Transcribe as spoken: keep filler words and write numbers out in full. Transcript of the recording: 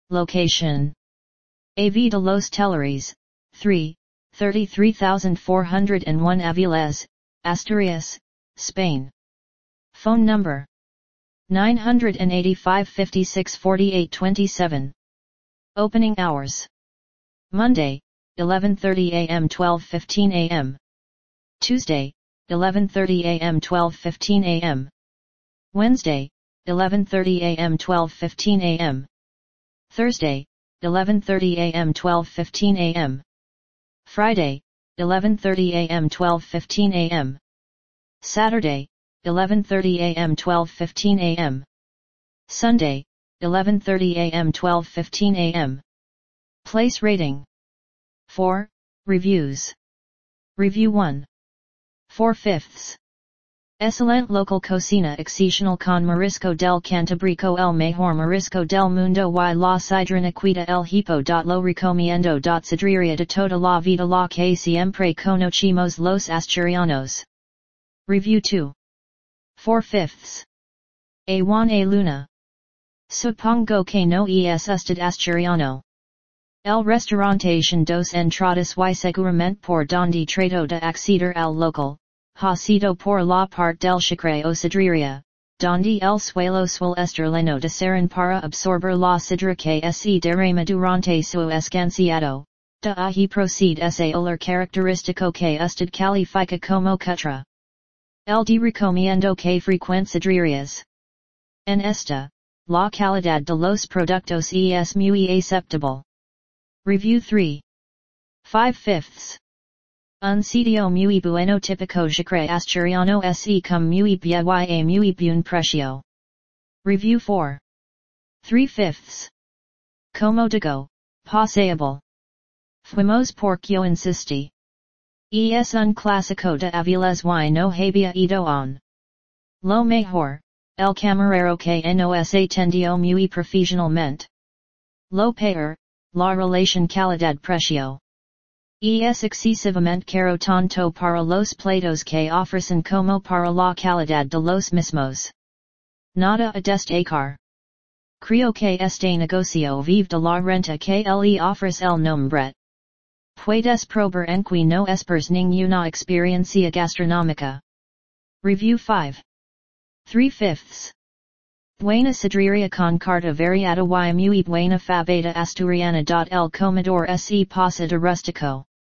Location: A V de los Telleries, three, thirty-three thousand four hundred one Avilés, Asturias, Spain. Phone number: nine eighty-five, fifty-six, forty-eight, twenty-seven. Opening hours: Monday, eleven thirty a m twelve fifteen a m Tuesday, eleven thirty a m twelve fifteen a m Wednesday, eleven thirty a m twelve fifteen a m Thursday, eleven thirty a m twelve fifteen a m Friday, eleven thirty a m twelve fifteen a m Saturday, eleven thirty a m twelve fifteen a m Sunday, eleven thirty a m twelve fifteen a m Place rating: four, reviews. Review one. four fifths. Excelente local cocina excepcional con marisco del Cantabrico el mejor marisco del mundo y la sidriniquita el hipo. Lo recomiendo. Sidreria de toda la vida la que siempre conocimos los asturianos. Review two. four fifths. A Juan A Luna. Supongo que no es usted asturiano. El restaurantation dos entradas y seguramente por donde trato de acceder al local, ha sido por la parte del chacre o sidreria, donde el suelo suele estar lleno de seren para absorber la sidra que se derrama durante su escanciado, de ahí procede ese olor característico que usted califica como cutre. El de recomiendo que frecuente sidrerías. En esta, la calidad de los productos es muy aceptable. Review three. five fifths. Un sitio muy bueno típico chacre asturiano se cum muy bien y a muy buen precio. Review four. three fifths. Comodigo, paseable. Fuimos porque yo insistí. Es un clásico de Avilés y no había ido on. Lo mejor, el camarero que nos atendió muy profesionalmente. Lo peor, la relación calidad-precio. Es excesivamente caro tanto para los platos que ofrecen como para la calidad de los mismos. Nada a destacar. Creo que este negocio vive de la renta que le ofrece el nombre. Puedes probar en que no esperes ninguna experiencia gastronómica. Review five. three fifths. Buena sidreria con carta variada y muy buena fabada asturiana. El comedor se pasa de rústico.